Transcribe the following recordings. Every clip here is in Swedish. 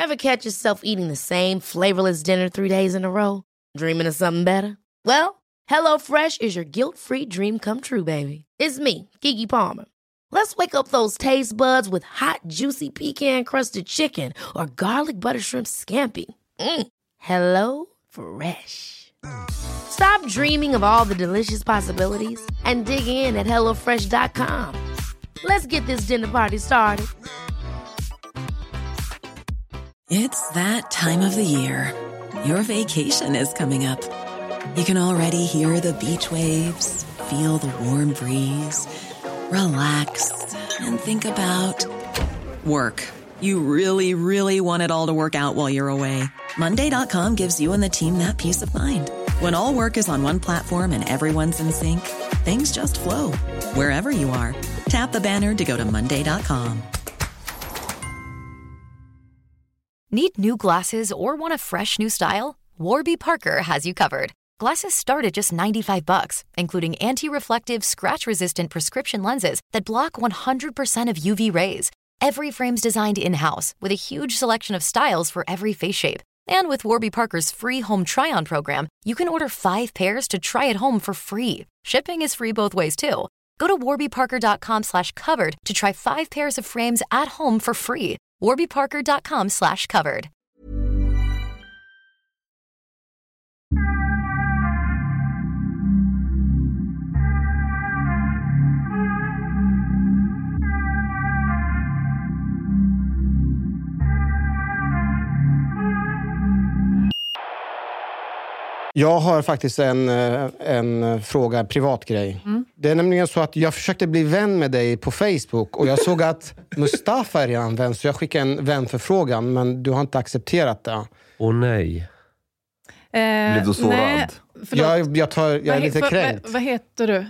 Ever catch yourself eating the same flavorless dinner 3 days in a row? Dreaming of something better? Well, HelloFresh is your guilt-free dream come true, baby. It's me, Keke Palmer. Let's wake up those taste buds with hot, juicy pecan-crusted chicken or garlic butter shrimp scampi. Hello Fresh. Stop dreaming of all the delicious possibilities and dig in at HelloFresh.com. Let's get this dinner party started. It's that time of the year. Your vacation is coming up. You can already hear the beach waves, feel the warm breeze, relax, and think about work. You really, really want it all to work out while you're away. Monday.com gives you and the team that peace of mind. When all work is on one platform and everyone's in sync, things just flow. Wherever you are, tap the banner to go to Monday.com. Need new glasses or want a fresh new style? Warby Parker has you covered. Glasses start at just $95, including anti-reflective, scratch-resistant prescription lenses that block 100% of UV rays. Every frame's designed in-house with a huge selection of styles for every face shape. And with Warby Parker's free home try-on program, you can order 5 pairs to try at home for free. Shipping is free both ways, too. Go to warbyparker.com/covered to try 5 pairs of frames at home for free. warbyparker.com/covered. Jag har faktiskt en fråga, privat grej. Det är nämligen så att jag försökte bli vän med dig på Facebook och jag såg att Mustafa är redan vän, så jag skickade en vänförfrågan, men du har inte accepterat det. Åh nej. Blir du sårad? Jag är lite kränkt. Vad heter du?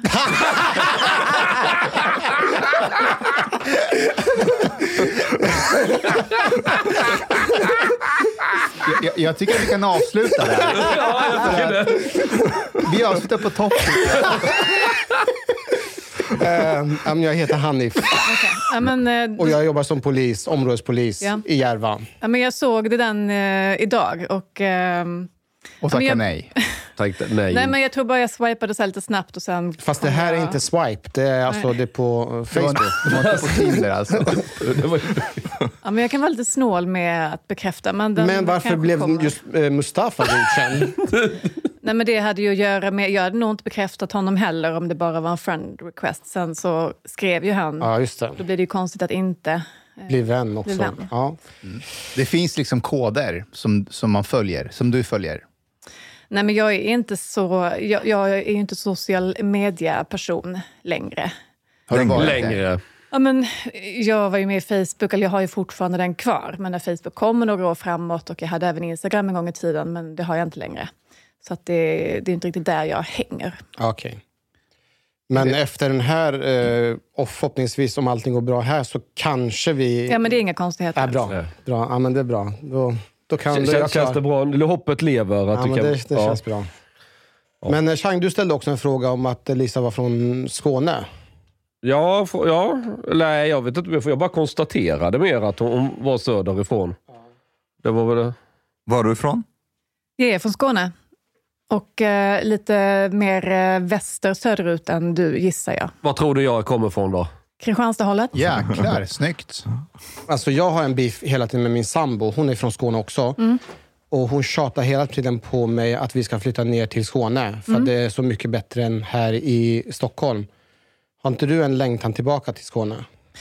Jag tycker att vi kan avsluta där. Vi avslutar på topp. Jag heter Hanif. Okay. Och jag jobbar som områdespolis i Järva. Ja, men jag såg det den idag och tacka nej. Nej, men jag tror bara jag swipade så lite snabbt och sen... Fast det här är inte swipe, det är alltså det är på Facebook. Det var inte på Tinder alltså. Ja, men jag kan vara lite snål med att bekräfta. Men varför blev just Mustafa godkänd? Nej, men det hade ju att göra med... Jag hade nog inte bekräftat honom heller om det bara var en friend request. Sen så skrev ju han. Ja, just det. Då blir det ju konstigt att inte... Bli vän också. Ja. Det finns liksom koder som man följer, som du följer. Nej, men jag är inte så... Jag är ju inte social media-person längre. Har du varit längre? Ja, men jag var ju med i Facebook, eller jag har ju fortfarande den kvar. Men när Facebook kommer några år framåt, och jag hade även Instagram en gång i tiden, men det har jag inte längre. Så att det är inte riktigt där jag hänger. Okej. Men efter den här, och förhoppningsvis om allting går bra här, så kanske vi... Ja, men det är inga konstigheter. Ja, bra. Ja, men det är bra. Då kan känns det bra? Hoppet lever? Att det känns bra. Ja. Men Chang, du ställde också en fråga om att Lisa var från Skåne. Ja, nej, jag vet inte. Jag bara konstaterade mer att hon var söderifrån. Det var väl det. Var du ifrån? Jag är från Skåne. Och lite mer väster söderut än du, gissar jag. Vad tror du jag kommer från då? Kristianstad-hållet. Jäklar, snyggt. Alltså jag har en beef hela tiden med min sambo. Hon är från Skåne också. Och hon tjatar hela tiden på mig att vi ska flytta ner till Skåne. För att det är så mycket bättre än här i Stockholm. Har inte du en längtan tillbaka till Skåne?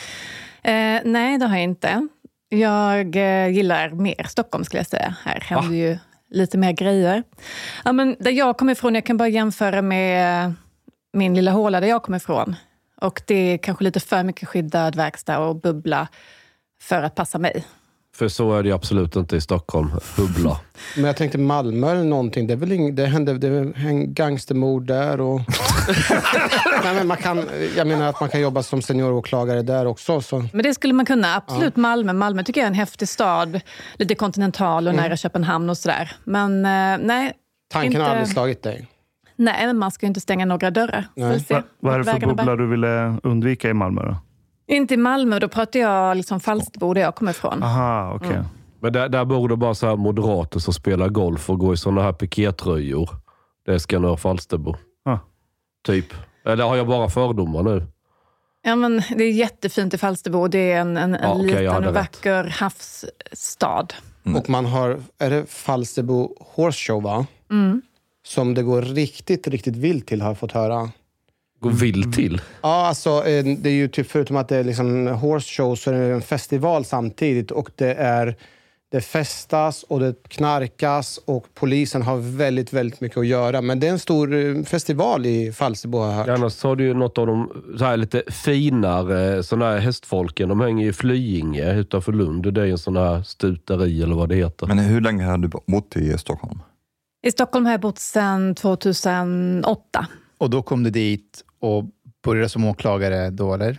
Nej, det har jag inte. Jag gillar mer Stockholm, skulle jag säga. Här händer ju lite mer grejer. Ja, men där jag kommer ifrån, jag kan bara jämföra med min lilla håla där jag kommer ifrån. Och det är kanske lite för mycket skyddad verkstad och bubbla för att passa mig. För så är det absolut inte i Stockholm. Bubbla. Men jag tänkte Malmö eller någonting. Det är väl det hände en gangstermord där och... Nej, men jag menar att man kan jobba som senioråklagare där också. Så. Men det skulle man kunna, absolut. Ja. Malmö tycker jag är en häftig stad. Lite kontinental och nära Köpenhamn och sådär. Men nej. Tanken har aldrig slagit dig? Nej, men man ska ju inte stänga några dörrar. Vad är det för bubbla du ville undvika i Malmö då? Inte i Malmö, då pratar jag liksom Falsterbo där jag kommer ifrån. Aha, okej. Men där bor det bara så här moderater som spelar golf och går i såna här pikétröjor. Det är Skanör Falsterbo. Typ. Eller har jag bara fördomar nu? Ja, men det är jättefint i Falsterbo. Det är en liten och vacker havsstad. Och man har, är det Falsterbo Horse Show, va? Som det går riktigt, riktigt vilt till, har jag fått höra. Går vilt till? Ja, alltså det är ju typ, förutom att det är liksom horse show, så är det en festival samtidigt. Och det festas och det knarkas och polisen har väldigt, väldigt mycket att göra. Men det är en stor festival i Falsterbo, har jag hört. Annars har du ju något av de så här lite finare såna här hästfolken. De hänger i Flyinge utanför Lund. Det är en sån här stuteri eller vad det heter. Men hur länge har du bott i Stockholm? I Stockholm har jag bott sedan 2008. Och då kom du dit och började som åklagare då, eller?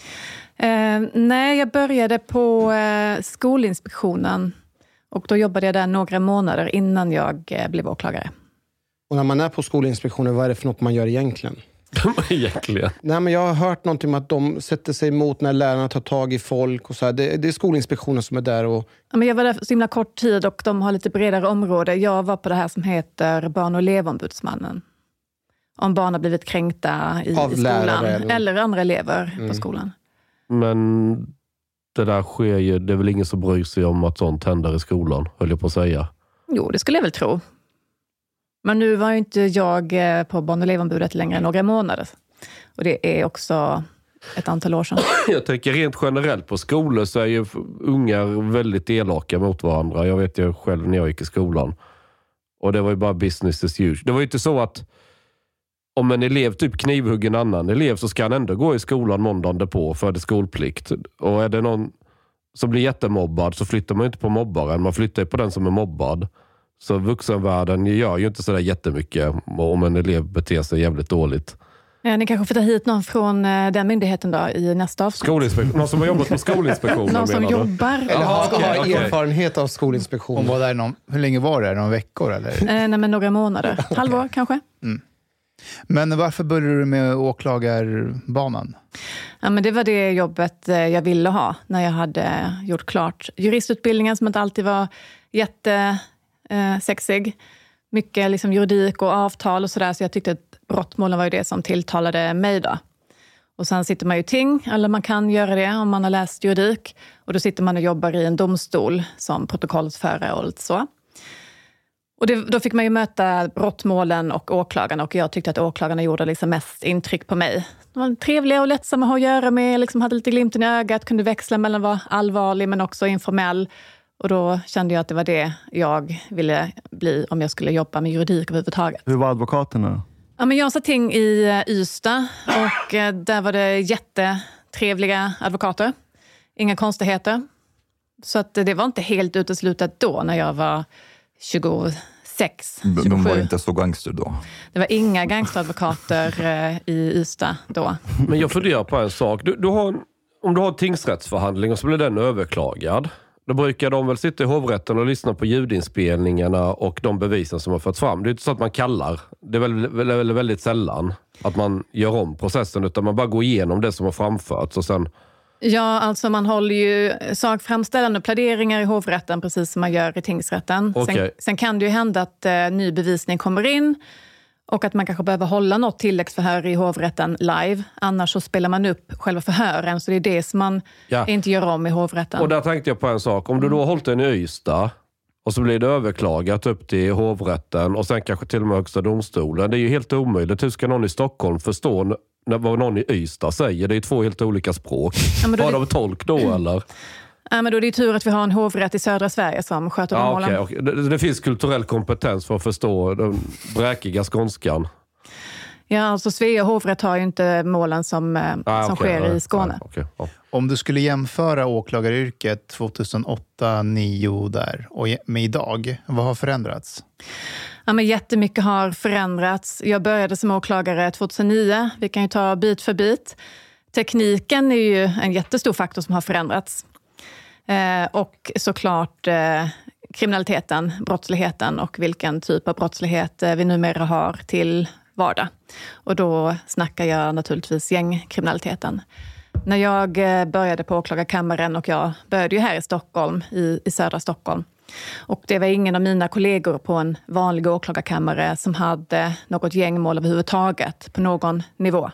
Nej, jag började på Skolinspektionen. Och då jobbade jag där några månader innan jag blev åklagare. Och när man är på Skolinspektionen, vad är det för något man gör egentligen? Egentligen? Nej, men jag har hört någonting om att de sätter sig emot när lärarna tar tag i folk och så här. Det är Skolinspektionen som är där och... Ja, men jag var där så himla kort tid och de har lite bredare område. Jag var på det här som heter Barn- och elevombudsmannen. Om barn har blivit kränkta i skolan. Eller andra elever på skolan. Men det där sker ju, det är väl ingen som bryr sig om att sånt händer i skolan, höll jag på att säga. Jo, det skulle jag väl tro. Men nu var ju inte jag på Barn- och elevombudet längre än några månader. Och det är också ett antal år sedan. Jag tänker rent generellt på skolor så är ju ungar väldigt elaka mot varandra. Jag vet ju själv när jag gick i skolan. Och det var ju bara business as usual. Det var ju inte så att om en elev typ knivhugger en annan elev så ska han ändå gå i skolan måndagen därpå för det skolplikt. Och är det någon som blir jättemobbad så flyttar man ju inte på mobbaren. Man flyttar på den som är mobbad. Så vuxenvärlden gör ju inte sådär jättemycket om en elev beter sig jävligt dåligt. Ja, ni kanske får ta hit någon från den myndigheten då i nästa avsnitt. Någon som har jobbat på Skolinspektionen. Någon som jobbar. Eller har erfarenhet av Skolinspektionen. Var där hur länge var det? Några veckor eller? Nej, men några månader. Halvår kanske. Men varför började du med åklagarbanan? Ja, men det var det jobbet jag ville ha när jag hade gjort klart juristutbildningen som inte alltid var jättesexig. Mycket liksom juridik och avtal och sådär, så jag tyckte att brottmålen var ju det som tilltalade mig då. Och sen sitter man ju ting, eller man kan göra det om man har läst juridik. Och då sitter man och jobbar i en domstol som protokollsförare och lite så. Och då fick man ju möta brottmålen och åklagarna, och jag tyckte att åklagarna gjorde liksom mest intryck på mig. De var trevliga och lättsamma att ha att göra med, liksom hade lite glimten i ögat, kunde växla mellan att vara allvarlig men också informell. Och då kände jag att det var det jag ville bli om jag skulle jobba med juridik överhuvudtaget. Hur var advokaterna? Ja, men jag satt ting i Ystad och där var det jättetrevliga advokater. Inga konstigheter. Så att det var inte helt uteslutet då när jag var 26, 27. De var inte så gangster då? Det var inga gangsteradvokater i Ystad då. Men jag funderar på en sak. Om du har en tingsrättsförhandling och så blir den överklagad. Då brukar de väl sitta i hovrätten och lyssna på ljudinspelningarna och de bevisen som har förts fram. Det är inte så att man kallar. Det är väl väldigt sällan att man gör om processen, utan man bara går igenom det som har framförts och sen... Ja, alltså man håller ju sakframställande pläderingar i hovrätten precis som man gör i tingsrätten. Okay. Sen kan det ju hända att ny bevisning kommer in och att man kanske behöver hålla något tilläggsförhör i hovrätten live. Annars så spelar man upp själva förhören, så det är det som man inte gör om i hovrätten. Och där tänkte jag på en sak. Om du då har hållit den i Ystad och så blir det överklagat upp till hovrätten och sen kanske till och med högsta domstolen. Det är ju helt omöjligt. Hur ska någon i Stockholm förstå vad någon i Ystad säger? Det är 2 helt olika språk. Ja, har de tolk då eller? Ja, men då är det ju tur att vi har en hovrätt i södra Sverige som sköter de målen. Okay. Det finns kulturell kompetens för att förstå den bräkiga skånskan. Ja, alltså Svea hovrätt har ju inte målen som sker i Skåne. Om du skulle jämföra åklagaryrket 2008-2009 där och med idag, vad har förändrats? Ja, men jättemycket har förändrats. Jag började som åklagare 2009. Vi kan ju ta bit för bit. Tekniken är ju en jättestor faktor som har förändrats. Och såklart kriminaliteten, brottsligheten och vilken typ av brottslighet vi numera har till vardag. Och då snackar jag naturligtvis gängkriminaliteten. När jag började på åklagarkammaren, och jag började ju här i Stockholm, i södra Stockholm. Och det var ingen av mina kollegor på en vanlig åklagarkammare som hade något gängmål överhuvudtaget på någon nivå.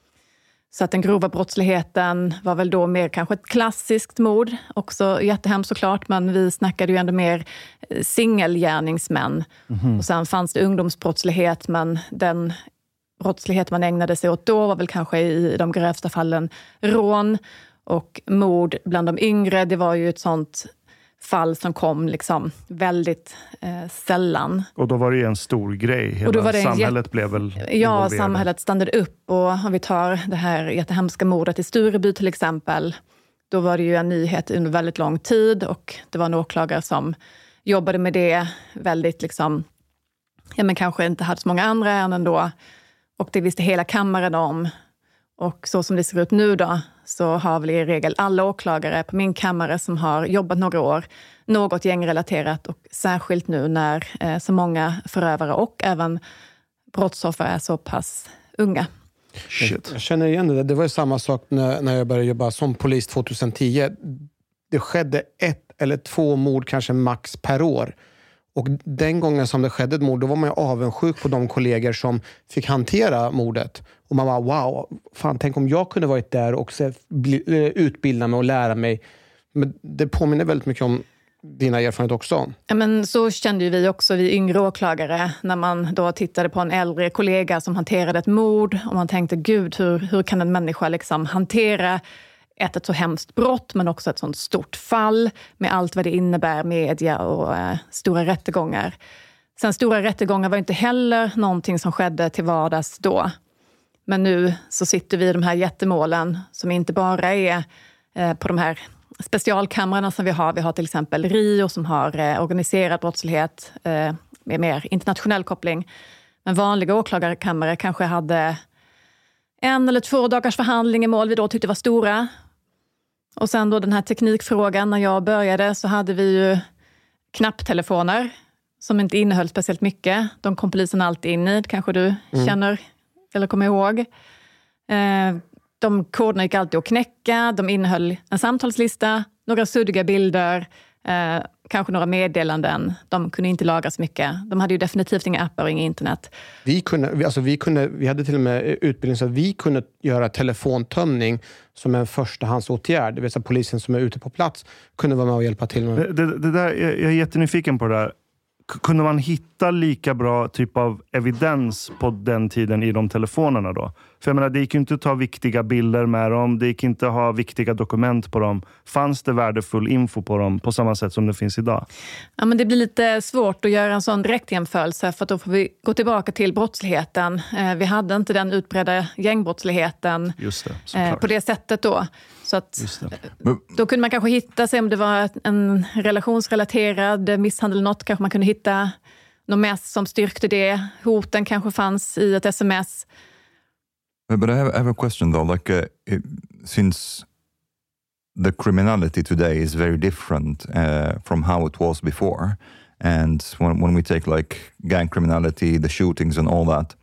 Så att den grova brottsligheten var väl då mer kanske ett klassiskt mord. Också jättehemskt såklart, men vi snackade ju ändå mer singelgärningsmän. Och sen fanns det ungdomsbrottslighet, men den brottslighet man ägnade sig åt då var väl kanske i de grövsta fallen rån och mord bland de yngre. Det var ju ett sånt fall som kom liksom väldigt sällan. Och då var det en stor grej. Hela samhället blev väl involverade. Ja, samhället stannade upp. Och om vi tar det här jättehemska mordet i Stureby till exempel, då var det ju en nyhet under väldigt lång tid, och det var en åklagare som jobbade med det väldigt liksom, ja men kanske inte hade så många andra ärenden då. Och det visste hela kammaren om. Och så som det ser ut nu då, så har väl i regel alla åklagare på min kammare som har jobbat några år något gängrelaterat, och särskilt nu när så många förövare och även brottsoffer är så pass unga. Shit. Jag känner igen det. Det var ju samma sak när jag började jobba som polis 2010. Det skedde 1 eller 2 mord kanske max per år. Och den gången som det skedde ett mord, då var man ju avundsjuk på de kollegor som fick hantera mordet. Och man var wow, fan, tänk om jag kunde varit där och utbilda mig och lära mig. Men det påminner väldigt mycket om dina erfarenheter också. Ja, men så kände ju vi också, vi yngre åklagare, när man då tittade på en äldre kollega som hanterade ett mord. Och man tänkte, gud, hur kan en människa liksom hantera ett så hemskt brott, men också ett sånt stort fall med allt vad det innebär, media och stora rättegångar. Sen stora rättegångar var inte heller någonting som skedde till vardags då. Men nu så sitter vi i de här jättemålen som inte bara är på de här specialkamrarna som vi har. Vi har till exempel RIO som har organiserad brottslighet med mer internationell koppling. Men vanliga åklagarkammare kanske hade 1 eller 2 dagars förhandling i mål vi då tyckte var stora. Och sen då den här teknikfrågan, när jag började så hade vi ju knapptelefoner som inte innehöll speciellt mycket. De kom polisen alltid in i, kanske du känner eller kommer ihåg. De koderna gick alltid att knäcka. De innehöll en samtalslista, några suddiga bilder, kanske några meddelanden. De kunde inte lagra så mycket. De hade ju definitivt inga appar och inga internet. Vi hade till och med utbildning så att vi kunde göra telefontömning som en förstahandsåtgärd. Det vill säga polisen som är ute på plats kunde vara med och hjälpa till med. Det där, jag är jättenyfiken på det där. Kunde man hitta lika bra typ av evidens på den tiden i de telefonerna då? För jag menar, det gick ju inte att ta viktiga bilder med dem. Det gick inte att ha viktiga dokument på dem. Fanns det värdefull info på dem på samma sätt som det finns idag? Ja, men det blir lite svårt att göra en sån direktjämförelse, för att då får vi gå tillbaka till brottsligheten. Vi hade inte den utbredda gängbrottsligheten på det sättet då. Så att, då kunde man kanske hitta sig om det var en relationsrelaterad misshandel något. Kanske man kunde hitta något mest som styrkte det. Hoten kanske fanns i ett sms. But I have a question though, like since the criminality today is very different from how it was before, and when we take like gang criminality, the shootings and all that,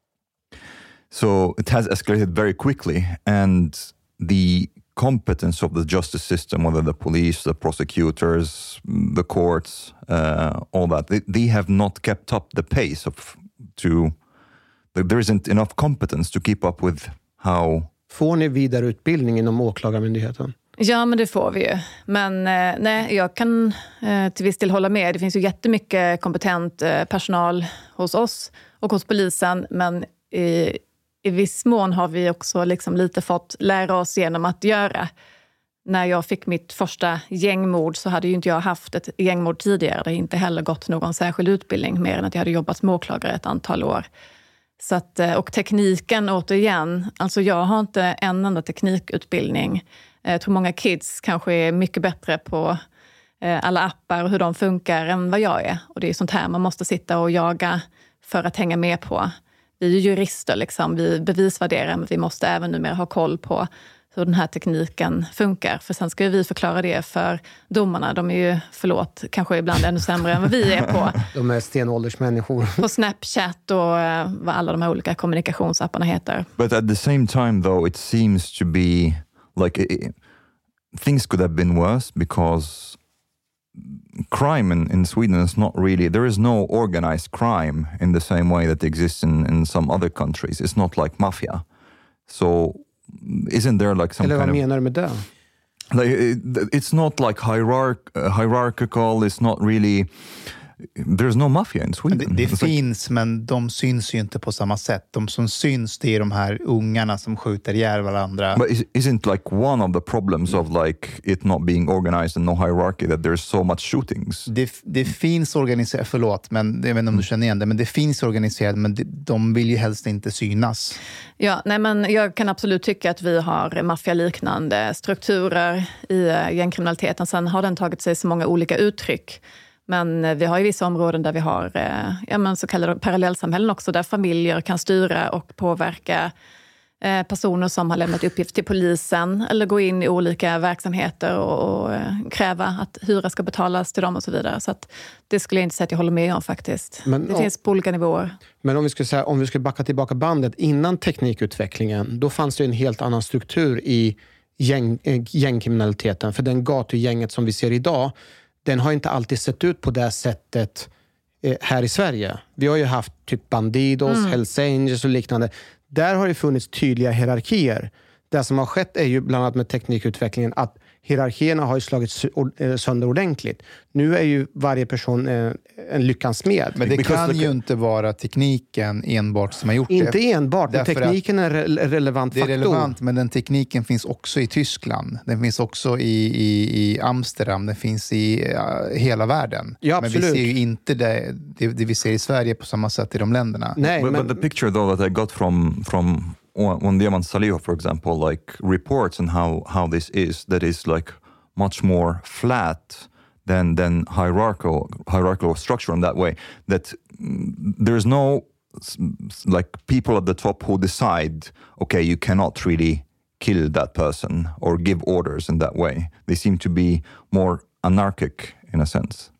so it has escalated very quickly, and the competence of the justice system, whether the police, the prosecutors, the courts, all that, they have not kept up the pace there isn't enough competence to keep up with how... Får ni vidareutbildning inom åklagarmyndigheten? Ja, men det får vi ju. Men nej, jag kan till viss del hålla med. Det finns ju jättemycket kompetent personal hos oss och hos polisen, men i viss mån har vi också liksom lite fått lära oss genom att göra. När jag fick mitt första gängmord så hade ju inte jag haft ett gängmord tidigare. Det har inte heller gått någon särskild utbildning, mer än att jag hade jobbat som åklagare ett antal år. Så att, och tekniken återigen, alltså jag har inte en enda teknikutbildning. Jag tror många kids kanske är mycket bättre på alla appar och hur de funkar än vad jag är. Och det är sånt här man måste sitta och jaga för att hänga med på. Vi är ju jurister liksom, vi bevisvärderar, men vi måste även numera ha koll på hur den här tekniken funkar. För sen ska ju vi förklara det för domarna. De är ju, kanske ibland ännu sämre än vad vi är på. De är stenåldersmänniskor. På Snapchat och vad alla de här olika kommunikationsapparna heter. But at the same time though, it seems to be like things could have been worse because crime in Sweden is not really, there is no organized crime in the same way that exists in some other countries. It's not like mafia. So isn't there like some Eller vad kind menar du med det? Like it's not like hierarchical, it's not really, there's no mafia in Sweden. Det finns, men de syns ju inte på samma sätt. De som syns, det är de här ungarna som skjuter ihjäl varandra. But isn't like one of the problems of like it not being organized and no hierarchy that there's so much shootings? Det finns organiserat, förlåt, men jag vet inte om du känner igen det, men det finns organiserat, men de vill ju helst inte synas. Ja, nej, men jag kan absolut tycka att vi har maffialiknande strukturer i gängkriminaliteten. Sen har den tagit sig så många olika uttryck. Men vi har ju vissa områden där vi har så kallade parallellsamhällen också, där familjer kan styra och påverka personer som har lämnat uppgift till polisen eller gå in i olika verksamheter och kräva att hyra ska betalas till dem och så vidare. Så att det skulle jag inte säga att jag håller med om faktiskt. Men, det finns på olika nivåer. Men om vi skulle backa tillbaka bandet, innan teknikutvecklingen, då fanns det en helt annan struktur i gängkriminaliteten. För den gatugänget som vi ser idag, den har inte alltid sett ut på det sättet här i Sverige. Vi har ju haft typ Bandidos, Hells Angels och liknande. Där har det funnits tydliga hierarkier. Det som har skett är ju bland annat med teknikutvecklingen att hierarkierna har ju slagit sönder ordentligt. Nu är ju varje person en lyckans med. Men det kan ju inte vara tekniken enbart som har gjort det. Inte enbart, men tekniken är en relevant faktor. Det är relevant, men den tekniken finns också i Tyskland. Den finns också i Amsterdam. Den finns i hela världen. Ja, absolut. Men vi ser ju inte det vi ser i Sverige på samma sätt i de länderna. Nej, but the picture though that I got from when Diamant Salihu, for example, like reports on how this is, that is like much more flat than hierarchical structure in that way, that there's no like people at the top who decide, okay, you cannot really kill that person or give orders in that way. They seem to be more anarchic in a sense.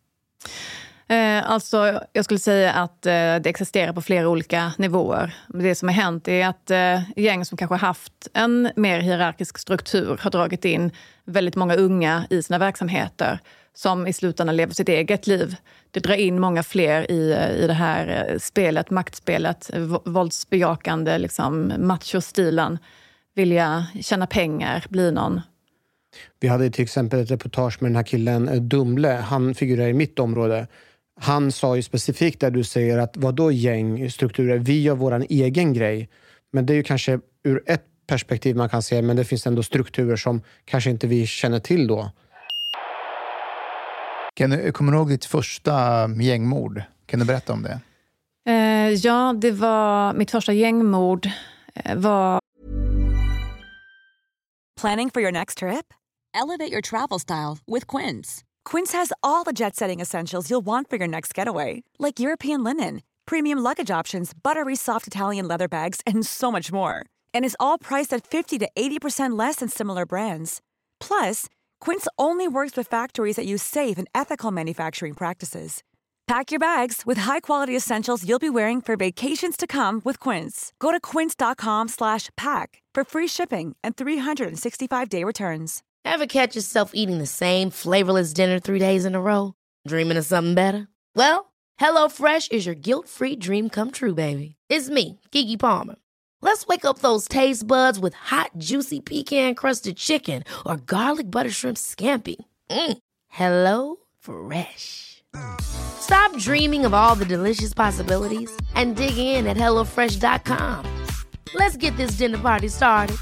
Alltså, jag skulle säga att det existerar på flera olika nivåer. Det som har hänt är att gäng som kanske haft en mer hierarkisk struktur har dragit in väldigt många unga i sina verksamheter som i slutändan lever sitt eget liv. Det drar in många fler i det här spelet, maktspelet, våldsbejakande, liksom macho-stilen. Vilja tjäna pengar, bli någon. Vi hade till exempel ett reportage med den här killen Dumle. Han figurerar i mitt område. Han sa ju specifikt där du säger att vadå gängstrukturer? Vi gör våran egen grej. Men det är ju kanske ur ett perspektiv man kan se, men det finns ändå strukturer som kanske inte vi känner till då. Kommer du ihåg ditt första gängmord? Kan du berätta om det? Ja, det var mitt första gängmord. Planning for your next trip? Elevate your travel style with Quince. Quince has all the jet-setting essentials you'll want for your next getaway, like European linen, premium luggage options, buttery soft Italian leather bags, and so much more. And is all priced at 50 to 80% less than similar brands. Plus, Quince only works with factories that use safe and ethical manufacturing practices. Pack your bags with high-quality essentials you'll be wearing for vacations to come with Quince. Go to quince.com/pack for free shipping and 365-day returns. Ever catch yourself eating the same flavorless dinner 3 days in a row? Dreaming of something better? Well, HelloFresh is your guilt-free dream come true, baby. It's me, Keke Palmer. Let's wake up those taste buds with hot, juicy pecan-crusted chicken or garlic butter shrimp scampi. Hello Fresh. Stop dreaming of all the delicious possibilities and dig in at HelloFresh.com. Let's get this dinner party started.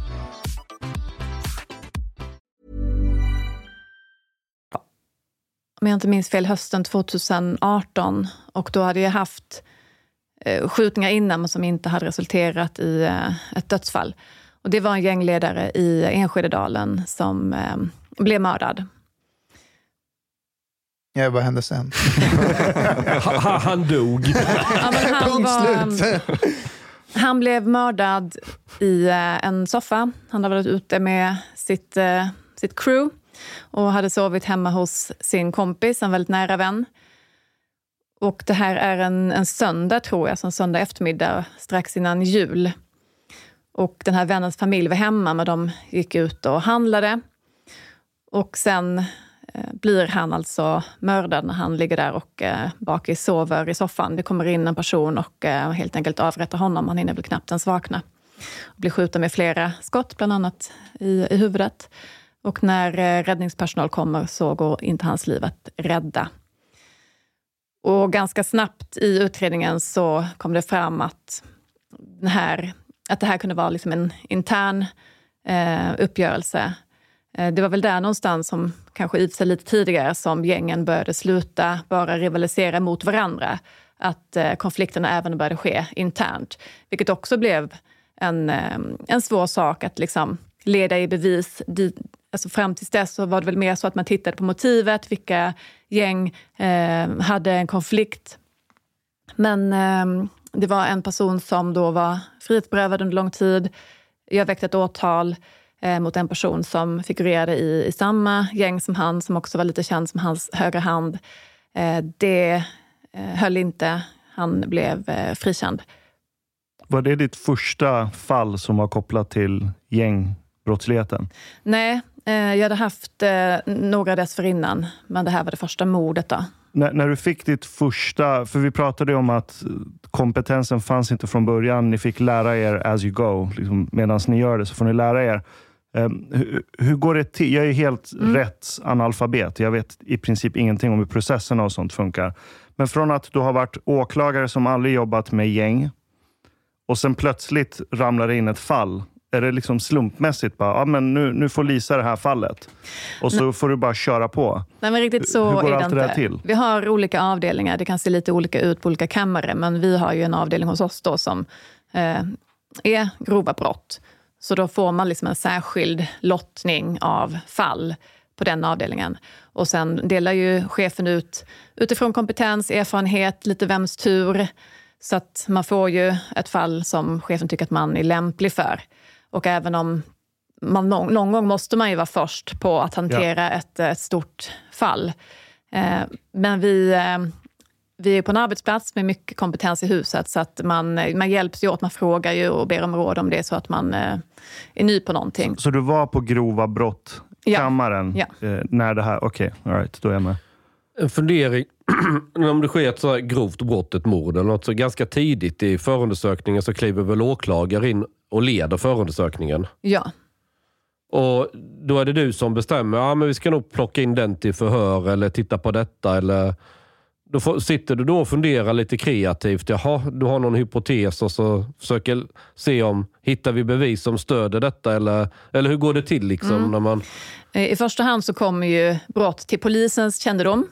Om jag inte minns fel, hösten 2018. Och då hade jag haft skjutningar innan men som inte hade resulterat i ett dödsfall. Och det var en gängledare i Enskededalen som blev mördad. Ja, vad hände sen? Han dog. Ja, men han blev mördad i en soffa. Han hade varit ute med sitt crew och hade sovit hemma hos sin kompis, en väldigt nära vän. Och det här är en söndag, tror jag, en söndag eftermiddag strax innan jul. Och den här vännens familj var hemma, men de gick ut och handlade. Och sen blir han alltså mördad när han ligger där och bakis sover i soffan. Det kommer in en person och helt enkelt avrättar honom. Han hinner väl knappt ens vakna. Och blir skjuten med flera skott, bland annat i huvudet. Och när räddningspersonal kommer så går inte hans liv att rädda. Och ganska snabbt i utredningen så kom det fram att det här kunde vara liksom en intern uppgörelse. Det var väl där någonstans som kanske i sig lite tidigare som gängen började sluta bara rivalisera mot varandra. Att konflikterna även började ske internt. Vilket också blev en svår sak att liksom leda i bevis. Alltså fram tills dess så var det väl mer så att man tittade på motivet, vilka gäng hade en konflikt. Men det var en person som då var frihetsberövad under lång tid. Jag väckte ett åtal mot en person som figurerade i samma gäng som han, som också var lite känd som hans högra hand. Det höll inte. Han blev frikänd. Var det ditt första fall som var kopplat till gängbrottsligheten? Nej, jag hade haft några dessförinnan, men det här var det första mordet då. När du fick ditt första, för vi pratade om att kompetensen fanns inte från början, ni fick lära er as you go, liksom, medan ni gör det så får ni lära er. Hur går det till? Jag är helt rätt analfabet, jag vet i princip ingenting om hur processerna och sånt funkar. Men från att du har varit åklagare som aldrig jobbat med gäng och sen plötsligt ramlar det in ett fall. Är det liksom slumpmässigt bara, men nu får Lisa det här fallet. Och så får du bara köra på. Nej, men riktigt så hur går är det allt det där inte. till? Vi har olika avdelningar. Det kan se lite olika ut på olika kammare. Men vi har ju en avdelning hos oss då som är grova brott. Så då får man liksom en särskild lottning av fall på den avdelningen. Och sen delar ju chefen ut utifrån kompetens, erfarenhet, lite vems tur. Så att man får ju ett fall som chefen tycker att man är lämplig för. Och även om man någon gång måste man ju vara först på att hantera ett stort fall. Men vi är på en arbetsplats med mycket kompetens i huset, så att man hjälps ju åt, man frågar ju och ber om råd om det är så att man är ny på någonting. Så du var på grova brottkammaren när det här, okej, all right, då är jag med. En fundering, om det sker ett så här grovt brott, ett mord eller något så ganska tidigt i förundersökningen så kliver väl åklagare in och leder förundersökningen. Ja. Och då är det du som bestämmer, men vi ska nog plocka in den till förhör eller titta på detta eller då sitter du då och funderar lite kreativt. Jaha, du har någon hypotes och så försöker se om hittar vi bevis som stöder detta eller hur går det till liksom när man... I första hand så kommer ju brott till polisens kännedom.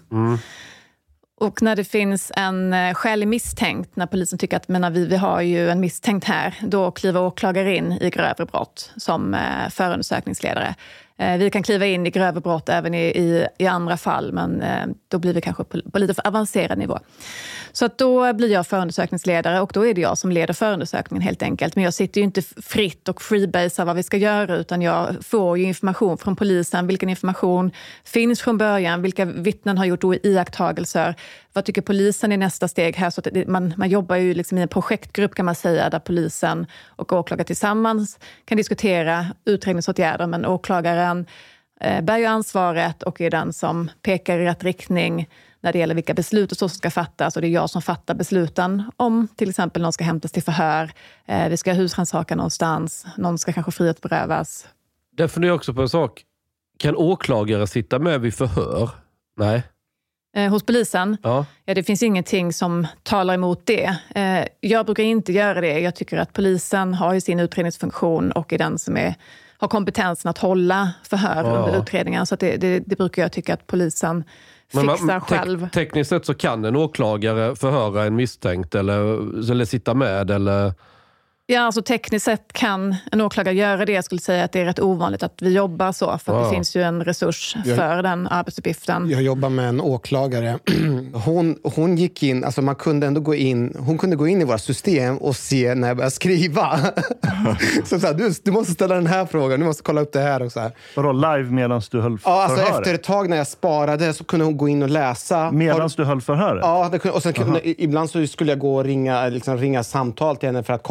Och när det finns en skälig misstänkt, när polisen tycker att vi har ju en misstänkt här, då kliver åklagare in i grövre brott som förundersökningsledare. Vi kan kliva in i grövre brott även i andra fall, men då blir vi kanske på lite för avancerad nivå. Så att då blir jag förundersökningsledare och då är det jag som leder förundersökningen helt enkelt. Men jag sitter ju inte fritt och freebasar vad vi ska göra, utan jag får ju information från polisen. Vilken information finns från början? Vilka vittnen har gjort iakttagelser? Vad tycker polisen är nästa steg här? Så att man jobbar ju liksom i en projektgrupp kan man säga, där polisen och åklagare tillsammans kan diskutera utredningsåtgärder, men åklagaren bär ju ansvaret och är den som pekar i rätt riktning när det gäller vilka beslut och så som ska fattas. Och det är jag som fattar besluten om till exempel någon ska hämtas till förhör. Vi ska husrannsaka någonstans. Någon ska kanske frihetsberövas. Jag funderar också på en sak. Kan åklagare sitta med vid förhör? Nej. Hos polisen? Ja, det finns ingenting som talar emot det. Jag brukar inte göra det. Jag tycker att polisen har ju sin utredningsfunktion och är den som har kompetensen att hålla förhör under utredningen. Så att det brukar jag tycka att polisen fixar själv. Tekniskt sett så kan en åklagare förhöra en misstänkt eller sitta med eller... Ja, alltså tekniskt sett kan en åklagare göra det. Jag skulle säga att det är rätt ovanligt att vi jobbar så. För att det finns ju en resurs för den arbetsuppgiften. Jag jobbar med en åklagare. Hon gick in, alltså man kunde ändå gå in. Hon kunde gå in i våra system och se när jag började skriva. Så du måste ställa den här frågan, du måste kolla upp det här och så här. Vadå, live medan du höll förhöret? Ja, alltså efter ett tag när jag sparade så kunde hon gå in och läsa. Medan du höll förhöret? Ja, och sen ibland så skulle jag gå och ringa samtal till henne för att koppla upp det.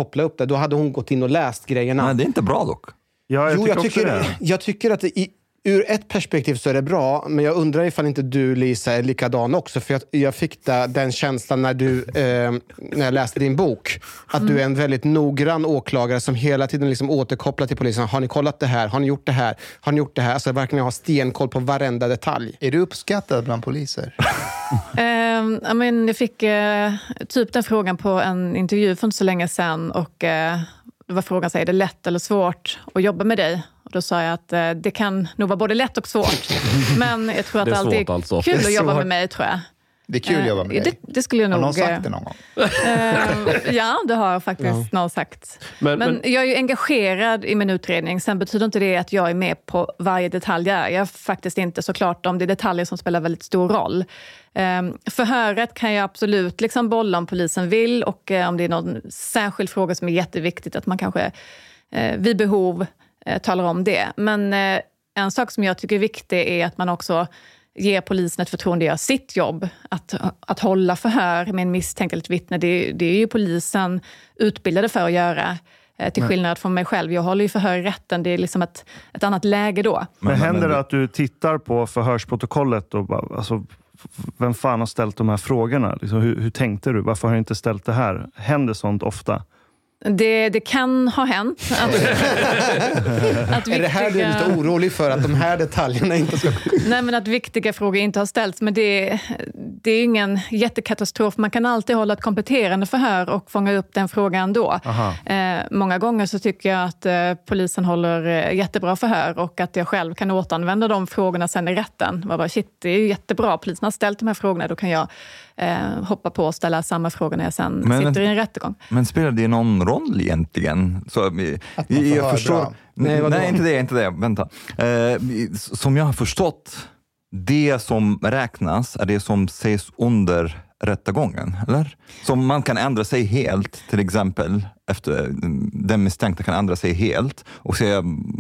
det, då hade hon gått in och läst grejerna. Nej, det är inte bra dock. Ja, Jag tycker att ur ett perspektiv så är det bra, men jag undrar ifall inte du, Lisa, är likadan också. För jag fick den känslan när jag läste din bok. Att du är en väldigt noggrann åklagare som hela tiden liksom återkopplar till polisen. Har ni kollat det här? Har ni gjort det här? Har ni gjort det här? Alltså verkligen har stenkoll på varenda detalj. Är du uppskattad bland poliser? Jag fick typ den frågan på en intervju för inte så länge sedan. Och det var frågan, är det lätt eller svårt att jobba med dig? Och då sa jag att det kan nog vara både lätt och svårt. Men jag tror att det alltid är kul att jobba med mig, tror jag. Det är kul att jobba med dig. Det skulle jag nog... Har någon sagt det någon gång? Ja, det har faktiskt någon sagt. Men jag är ju engagerad i min utredning. Sen betyder inte det att jag är med på varje detalj. Jag är faktiskt inte, såklart, om det är detaljer som spelar väldigt stor roll. Förhöret kan jag absolut liksom bolla om polisen vill. Och om det är någon särskild fråga som är jätteviktigt, att man kanske vid behov talar om det. Men en sak som jag tycker är viktig är att man också ger polisen ett förtroende att göra sitt jobb. Att hålla förhör med en misstänkt eller ett vittne, det är ju polisen utbildade för att göra. Till skillnad från mig själv. Jag håller ju förhör i rätten. Det är liksom ett annat läge då. Men händer det att du tittar på förhörsprotokollet och bara, alltså, vem fan har ställt de här frågorna? Liksom, hur tänkte du? Varför har jag inte ställt det här? Händer sånt ofta? Det kan ha hänt. Att är det här du är lite orolig för, att de här detaljerna inte ska... Nej, men att viktiga frågor inte har ställts. Men det är ingen jättekatastrof. Man kan alltid hålla ett kompletterande förhör och fånga upp den frågan då. Många gånger så tycker jag att polisen håller jättebra förhör och att jag själv kan återanvända de frågorna sen i rätten. Det är ju jättebra. Polisen har ställt de här frågorna. Då kan jag hoppa på och ställa samma frågor när jag sen sitter i en rättegång. Men spelar det någon roll egentligen? Så, jag förstår... Nej, inte det. Vänta. Som jag har förstått, det som räknas är det som sägs under rättegången, eller? Som man kan ändra sig helt, till exempel efter den misstänkta kan ändra sig helt och säga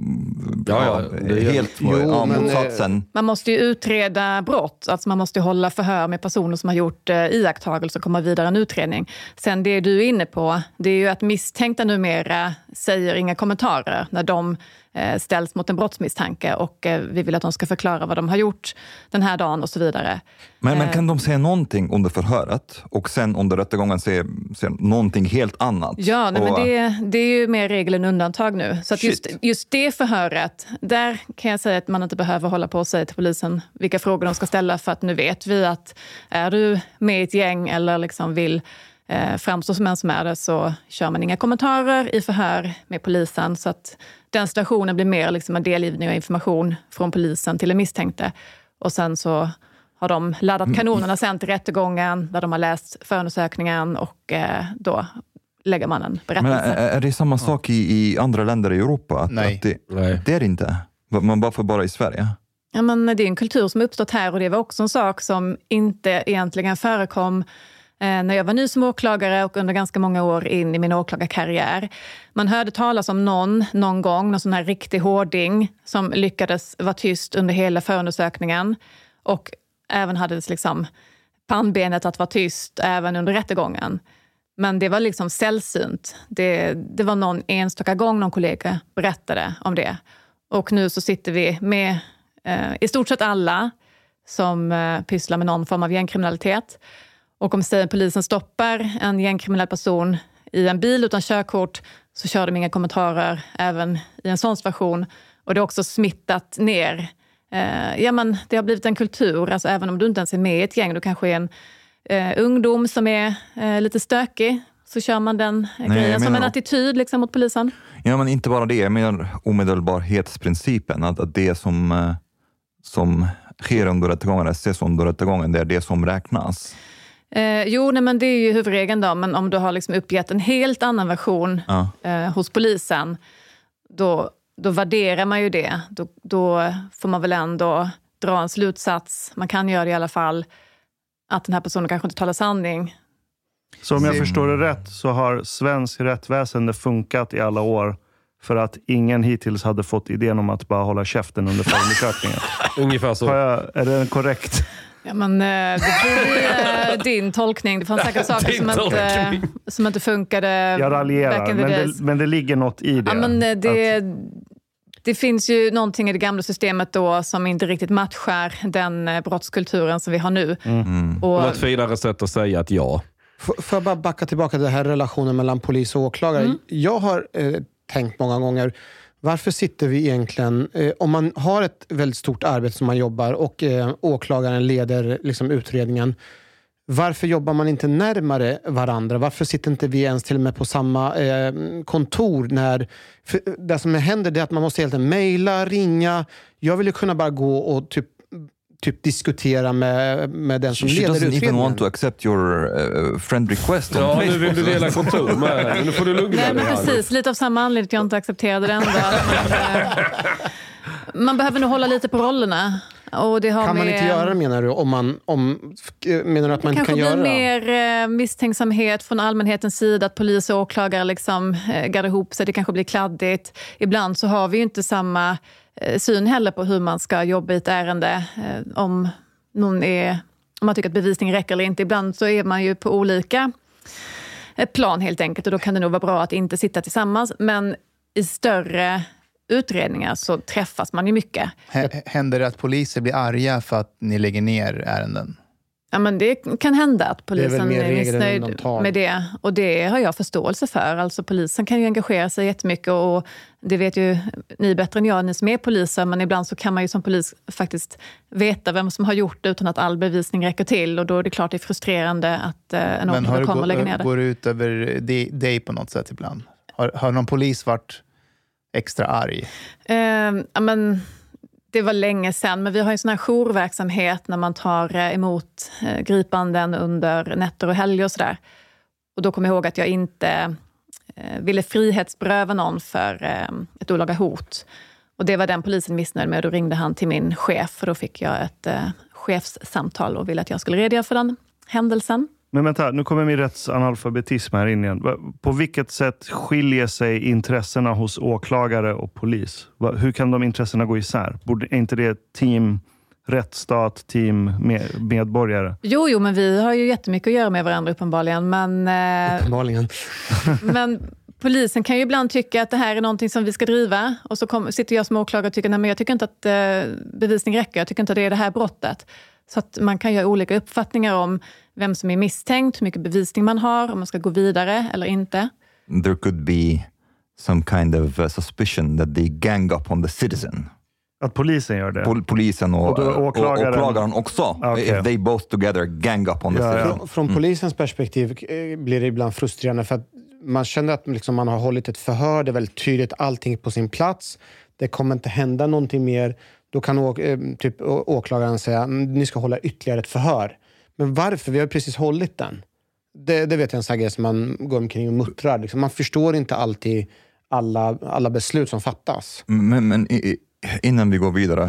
helt motsatsen. Man måste ju utreda brott, alltså man måste hålla förhör med personer som har gjort iakttagelser och komma vidare en utredning. Sen det du är inne på, det är ju att misstänkta numera säger inga kommentarer när de ställs mot en brottsmisstanke och vi vill att de ska förklara vad de har gjort den här dagen och så vidare. Men kan de säga någonting under förhöret och sen under rättegången säga någonting helt annat? Ja, nej, men det är ju mer regel än undantag nu. Så att just det förhöret, där kan jag säga att man inte behöver hålla på och säga till polisen vilka frågor de ska ställa, för att nu vet vi att är du med i ett gäng eller liksom vill framstå som en som är det, så kör man inga kommentarer i förhör med polisen, så att den situationen blir mer liksom en delgivning av information från polisen till en misstänkte. Och sen så har de laddat kanonerna sen till rättegången där de har läst förundersökningen och då lägger man en berättelse. Men är det samma sak i andra länder i Europa? Nej. Det är det inte. Man bara i Sverige. Ja, men det är en kultur som uppstått här, och det var också en sak som inte egentligen förekom när jag var ny som åklagare och under ganska många år in i min åklagarkarriär. Man hörde talas om någon gång, någon sån här riktig hårding som lyckades vara tyst under hela förundersökningen och även hade liksom pannbenet att vara tyst även under rättegången. Men det var liksom sällsynt. Det var någon enstaka gång någon kollega berättade om det. Och nu så sitter vi med i stort sett alla som pysslar med någon form av gängkriminalitet. Och om polisen stoppar en gängkriminell person i en bil utan körkort, så kör de inga kommentarer även i en sån situation. Och det har också smittat ner. Det har blivit en kultur. Alltså, även om du inte ens är med i ett gäng, du kanske är en ungdom som är lite stökig, så kör man den grejen som en attityd liksom, mot polisen. Ja, men inte bara det. Jag menar omedelbarhetsprincipen. Att det som sker under rättegången, ses under rättegången, det är det som räknas. Men det är ju huvudregeln då. Men om du har liksom uppgett en helt annan version hos polisen, då värderar man ju det. Då får man väl ändå dra en slutsats. Man kan göra det i alla fall, att den här personen kanske inte talar sanning. Så om jag förstår det rätt, så har svensk rättsväsende funkat i alla år för att ingen hittills hade fått idén om att bara hålla käften under förundersökningen. Ungefär så. Är det korrekt? Ja, men det blir din tolkning. Det fanns säkert saker som inte funkade. Jag raljerar, men det ligger något i det. Ja, men det finns ju någonting i det gamla systemet då som inte riktigt matchar den brottskulturen som vi har nu. Och ett finare sätt att säga att ja. Får jag bara backa tillbaka till den här relationen mellan polis och åklagare? Jag har tänkt många gånger, varför sitter vi egentligen, om man har ett väldigt stort arbete som man jobbar och åklagaren leder liksom utredningen, varför jobbar man inte närmare varandra? Varför sitter inte vi ens till och med på samma kontor? Det som händer är att man måste helt enkelt mejla, ringa. Jag vill ju kunna bara gå och typ diskutera med den som leder utredningen. She doesn't even want to accept your friend request on Facebook. Nu vill du dela kontor med. Nu får du lugna dig. Nej, men precis. Lite av samma anledning att jag inte accepterade det ändå. Man behöver nog hålla lite på rollerna. Och det har kan man inte göra det, menar du? Menar du att man inte kan göra det? Det kanske blir mer misstänksamhet från allmänhetens sida, att polis och åklagare liksom gaddar ihop sig. Det kanske blir kladdigt. Ibland så har vi ju inte samma syn heller på hur man ska jobba i ett ärende. Om man tycker att bevisning räcker eller inte. Ibland så är man ju på olika plan helt enkelt. Och då kan det nog vara bra att inte sitta tillsammans. Men i större utredningar så träffas man ju mycket. Händer det att poliser blir arga för att ni lägger ner ärenden? Ja, men det kan hända att polisen är missnöjd med det. Och det har jag förståelse för. Alltså polisen kan ju engagera sig jättemycket. Och det vet ju ni bättre än jag, ni som är poliser. Men ibland så kan man ju som polis faktiskt veta vem som har gjort det utan att all bevisning räcker till. Och då är det klart det är frustrerande att en åklagare kommer och lägger ner det. Går det ut över dig på något sätt ibland? Har någon polis varit extra arg? Ja, men det var länge sedan, men vi har en sån här jourverksamhet när man tar emot gripanden under nätter och helger och sådär. Och då kommer jag ihåg att jag inte ville frihetsberöva någon för ett olaga hot. Och det var den polisen missnöjd med, och då ringde han till min chef och då fick jag ett chefssamtal och ville att jag skulle redogöra för den händelsen. Men vänta, nu kommer min rättsanalfabetism här in igen. På vilket sätt skiljer sig intressena hos åklagare och polis? Hur kan de intressena gå isär? Är inte det team rättsstat, team medborgare? Jo, men vi har ju jättemycket att göra med varandra uppenbarligen. Uppenbarligen. Men polisen kan ju ibland tycka att det här är någonting som vi ska driva. Och så sitter jag som åklagare och tycker, nej, men jag tycker inte att bevisning räcker. Jag tycker inte att det är det här brottet. Så att man kan göra olika uppfattningar om vem som är misstänkt, hur mycket bevisning man har, om man ska gå vidare eller inte. There could be some kind of suspicion that they gang up on the citizen. Att polisen gör det? Polisen och åklagaren också. Okay. If they both together gang up on the citizen. Från polisens perspektiv blir det ibland frustrerande för att man känner att liksom man har hållit ett förhör, det är väldigt tydligt, allting på sin plats. Det kommer inte hända någonting mer. Då kan åklagaren säga, ni ska hålla ytterligare ett förhör. Men varför? Vi har precis hållit den. Det vet jag en sån här grej som man går omkring och muttrar. Liksom. Man förstår inte alltid alla beslut som fattas. Men innan vi går vidare,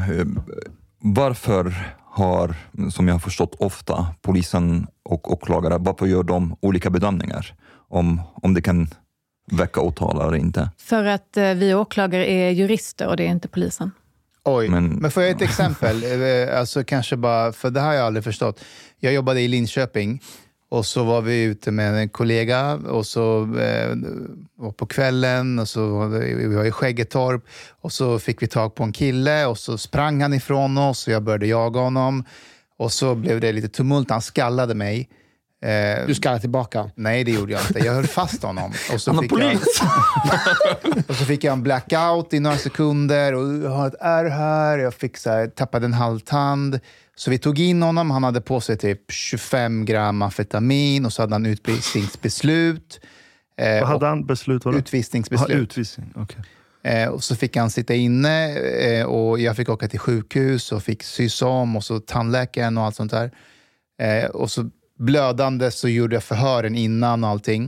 varför har, som jag har förstått ofta, polisen och åklagare, varför gör de olika bedömningar om det kan väcka åtal eller inte? För att vi åklagare är jurister och det är inte polisen. Oj, men får jag ett exempel? Alltså kanske bara, för det har jag aldrig förstått. Jag jobbade i Linköping och så var vi ute med en kollega och så var på kvällen och så vi var i Skäggetorp och så fick vi tag på en kille och så sprang han ifrån oss och jag började jaga honom och så blev det lite tumult, han skallade mig. Du skallade tillbaka? Nej, det gjorde jag inte. Jag höll fast honom. Och så och så fick jag en blackout i några sekunder och jag har ett ärr här. Jag fick tappade en halvtand. Så vi tog in honom. Han hade på sig typ 25 gram amfetamin och så hade han utvisningsbeslut. Vad hade han beslut? Utvisningsbeslut. Utvisning, okej. Och så fick han sitta inne och jag fick åka till sjukhus och fick sys om och så tandläkaren och allt sånt där. Och så blödande så gjorde jag förhören innan och allting.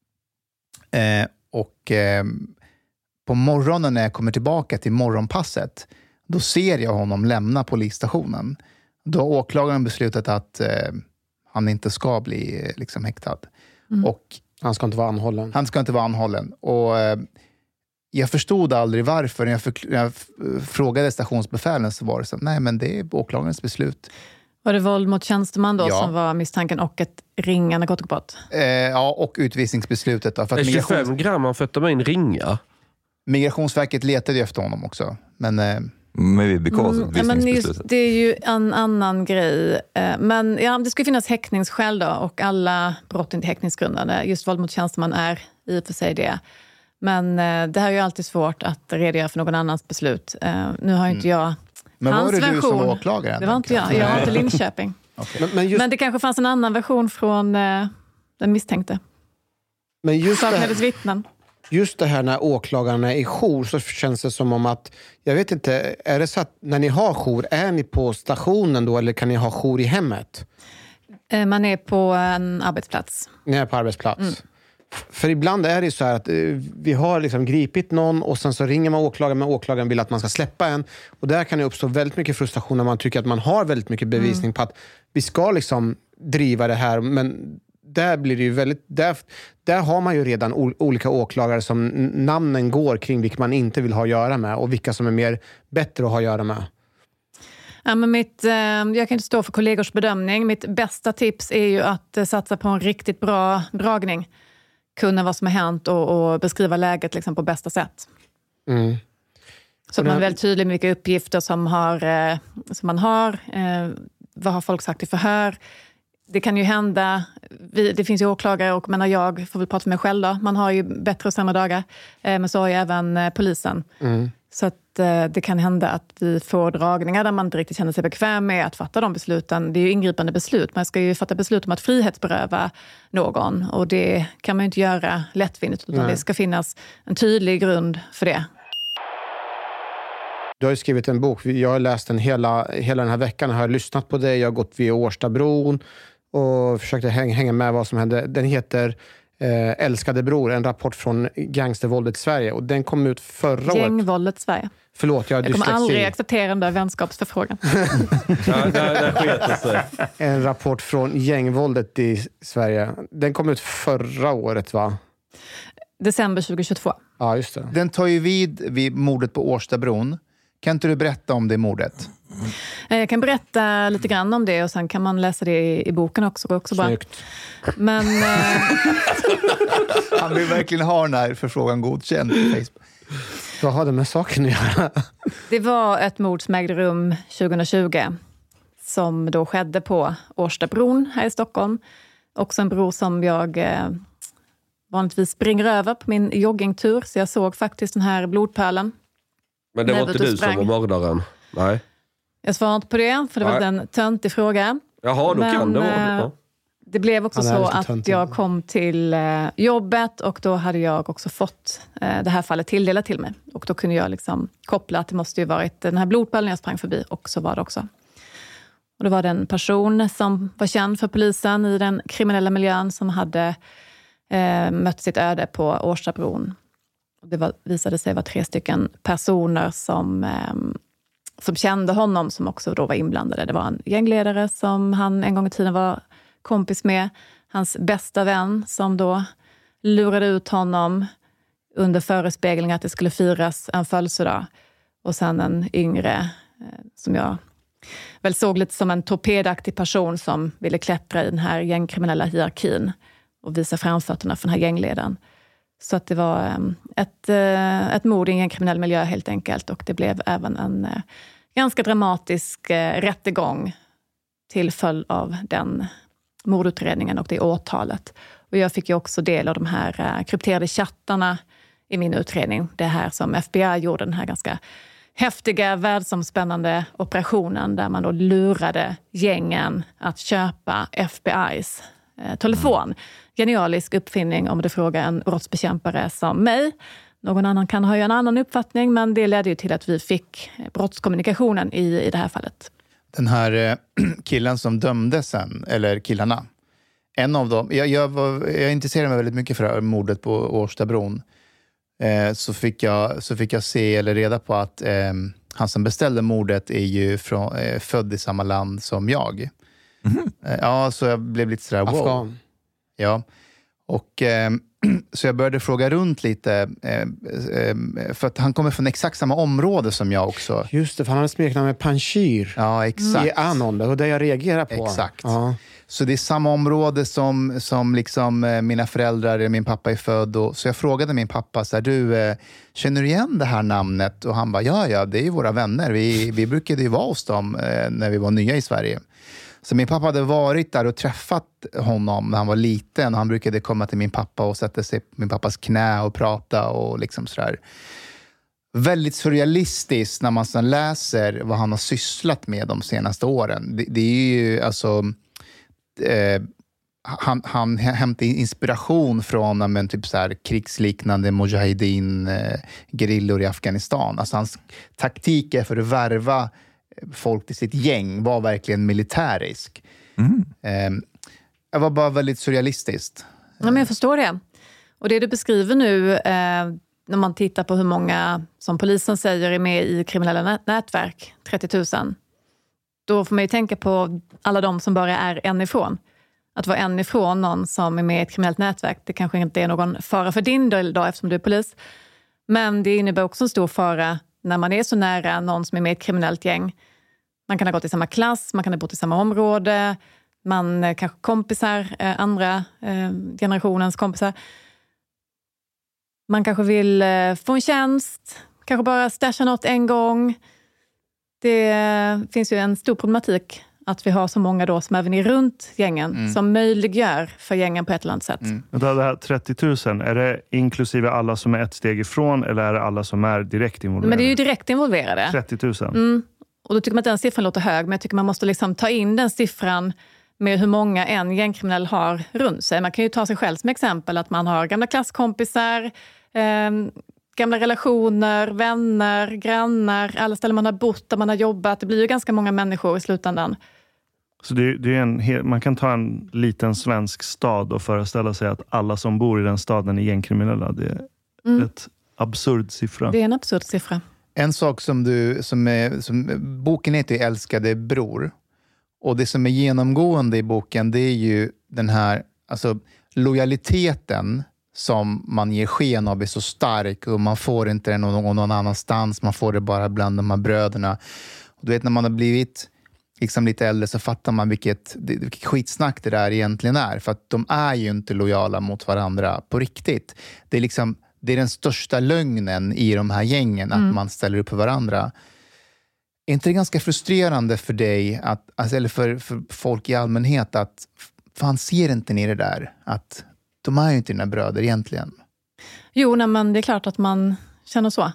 På morgonen när jag kommer tillbaka till morgonpasset, då ser jag honom lämna polisstationen. Då har åklagaren beslutat att han inte ska bli liksom häktad. Och han ska inte vara anhållen. Han ska inte vara anhållen. Och jag förstod aldrig varför. När jag frågade stationsbefälen så var det så, nej men det är åklagarens beslut. Var det våld mot tjänsteman då som var misstanken och ett ringa narkotikabrott? Ja, och utvisningsbeslutet. Då, för att 25 gram amfetamin ringa? Migrationsverket letade ju efter honom också. Men... Maybe because of just, det är ju en annan grej. Men ja, det ska finnas häktningsskäl då, och alla brott är inte häktningsgrundande. Just våld mot tjänsteman är i och för sig det. Men det här är ju alltid svårt att redogöra för någon annans beslut. Nu har ju inte jag men hans var det version. Du som var åklagare? Det var inte jag. Jag var inte Linköping. Okay. Men det kanske fanns en annan version från den misstänkte. Men saknades vittnen. Just det här när åklagarna är i jour så känns det som om att, jag vet inte, är det så att när ni har jour, är ni på stationen då eller kan ni ha jour i hemmet? Man är på en arbetsplats. Ni är på arbetsplats. För ibland är det så här att vi har liksom gripit någon och sen så ringer man åklagaren, men åklagaren vill att man ska släppa en. Och där kan det uppstå väldigt mycket frustration när man tycker att man har väldigt mycket bevisning på att vi ska liksom driva det här, men där blir det ju väldigt, där har man ju redan olika åklagare som namnen går kring vilka man inte vill ha att göra med och vilka som är mer bättre att ha att göra med. Ja, men jag kan inte stå för kollegors bedömning. Mitt bästa tips är ju att satsa på en riktigt bra dragning. Kunna vad som har hänt och beskriva läget liksom, på bästa sätt. Mm. Så att man är väldigt tydlig med vilka uppgifter som man har. Vad har folk sagt i förhör? Det kan ju hända, det finns ju åklagare och jag får väl prata för mig själv då. Man har ju bättre och sämre dagar. Men så har ju även polisen. Mm. Så att det kan hända att vi får dragningar där man inte riktigt känner sig bekväm med att fatta de besluten. Det är ju ingripande beslut. Man ska ju fatta beslut om att frihetsberöva någon. Och det kan man ju inte göra lättvindigt. Utan det ska finnas en tydlig grund för det. Du har ju skrivit en bok. Jag har läst den hela den här veckan. Jag har lyssnat på det. Jag har gått via Årstabron och försökte hänga med vad som hände. Den heter Älskade bror, en rapport från gangstervåldet i Sverige. Och den kom ut förra året. Gängvåldet i Sverige. Förlåt, jag kommer aldrig acceptera den där vänskapsförfrågan. En rapport från gängvåldet i Sverige. Den kom ut förra året, va? December 2022. Ja, just det. Den tar ju vid mordet på Årstabron. Kan inte du berätta om det mordet? Jag kan berätta lite grann om det och sen kan man läsa det i boken också. Snyggt. Men, han vill verkligen ha den här förfrågan godkänd på Facebook. Vad har det med saken att göra? Det var ett mord som ägde rum 2020 som då skedde på Årstabron här i Stockholm. Också en bro som jag vanligtvis springer över på min joggingtur, så jag såg faktiskt den här blodpärlen. Men det var inte du som var mördaren? Nej. Jag svarar inte på det, för det var en töntig fråga. Jaha, då kan det vara det. Det blev också så att jag kom till jobbet och då hade jag också fått det här fallet tilldelat till mig. Och då kunde jag liksom koppla att det måste ju varit den här blodpärlen jag sprang förbi, och så var det också. Och det var den person som var känd för polisen i den kriminella miljön som hade mött sitt öde på Årstabron. Det visade sig vara 3 stycken personer som kände honom, som också då var inblandade. Det var en gängledare som han en gång i tiden var kompis med. Hans bästa vän som då lurade ut honom under förespegling att det skulle firas en födelsedag. Och sen en yngre som jag väl såg lite som en torpedaktig person som ville klättra i den här gängkriminella hierarkin och visa framfötterna för den här gängledaren. Så att det var ett mord i en kriminell miljö helt enkelt. Och det blev även en ganska dramatisk rättegång till följd av den mordutredningen och det åtalet. Och jag fick ju också del av de här krypterade chattarna i min utredning. Det här som FBI gjorde, den här ganska häftiga, världsomspännande operationen där man då lurade gängen att köpa FBI's telefon. Genialisk uppfinning om du frågar en brottsbekämpare som mig. Någon annan kan ha ju en annan uppfattning, men det ledde ju till att vi fick brottskommunikationen i det här fallet. Den här killen som dömdes sen, eller killarna, en av dem, jag intresserade mig väldigt mycket för mordet på Årstabron. Så fick jag se eller reda på att han som beställde mordet är ju född i samma land som jag. Ja, så jag blev lite sådär, wow. Afghan. Ja, Och så jag började fråga runt lite. För att han kommer från exakt samma område som jag också. Just det, för han hade smeknamn med Panshir. Ja, exakt. I Anon, det var det jag reagerar på. Exakt. Ja. Så det är samma område som liksom mina föräldrar, min pappa är född. Så jag frågade min pappa, så här, du, känner du igen det här namnet? Och han bara, ja, det är ju våra vänner. Vi brukade ju vara hos dem när vi var nya i Sverige. Så min pappa hade varit där och träffat honom när han var liten. Han brukade komma till min pappa och sätta sig på min pappas knä och prata och liksom sådär. Väldigt surrealistiskt när man sedan läser vad han har sysslat med de senaste åren. Det är ju alltså... Han hämtar inspiration från typ så här, krigsliknande mujahedin gerillor i Afghanistan. Alltså hans taktiker för att värva folk till sitt gäng var verkligen militärisk. Det var bara väldigt surrealistiskt. Ja, men jag förstår det. Och det du beskriver nu, när man tittar på hur många som polisen säger är med i kriminella nätverk, 30 000. Då får man ju tänka på alla de som bara är en ifrån. Att vara en ifrån någon som är med i ett kriminellt nätverk, det kanske inte är någon fara för din del då, eftersom du är polis. Men det innebär också en stor fara när man är så nära någon som är med i ett kriminellt gäng. Man kan ha gått i samma klass, man kan ha bott i samma område, man kanske kompisar, andra generationens kompisar. Man kanske vill få en tjänst, kanske bara stasha något en gång. Det finns ju en stor problematik att vi har så många då som även är runt gängen som möjliggör för gängen på ett eller annat sätt. Det här 30 000, är det inklusive alla som är ett steg ifrån eller är det alla som är direkt involverade? Men det är ju direkt involverade. 30 000? Och då tycker man att den siffran låter hög, men jag tycker man måste liksom ta in den siffran med hur många en gängkriminell har runt sig. Man kan ju ta sig själv som exempel att man har gamla klasskompisar, gamla relationer, vänner, grannar, alla ställen man har bott, där man har jobbat. Det blir ju ganska många människor i slutändan. Så det är man kan ta en liten svensk stad och föreställa sig att alla som bor i den staden är gängkriminella. Det är ett absurd siffra. Det är en absurd siffra. En sak som boken heter Älskade bror. Och det som är genomgående i boken, det är ju den här lojaliteten som man ger sken av är så stark och man får inte det någon annanstans, man får det bara bland de här bröderna. Och du vet, när man har blivit liksom lite äldre så fattar man vilket skitsnack det där egentligen är, för att de är ju inte lojala mot varandra på riktigt. Det är den största lögnen i de här gängen, att man ställer upp för varandra. Är inte det ganska frustrerande för dig, eller för folk i allmänhet, att fan, ser inte ni det där? Att de är ju inte dina bröder egentligen. Jo, men det är klart att man känner så.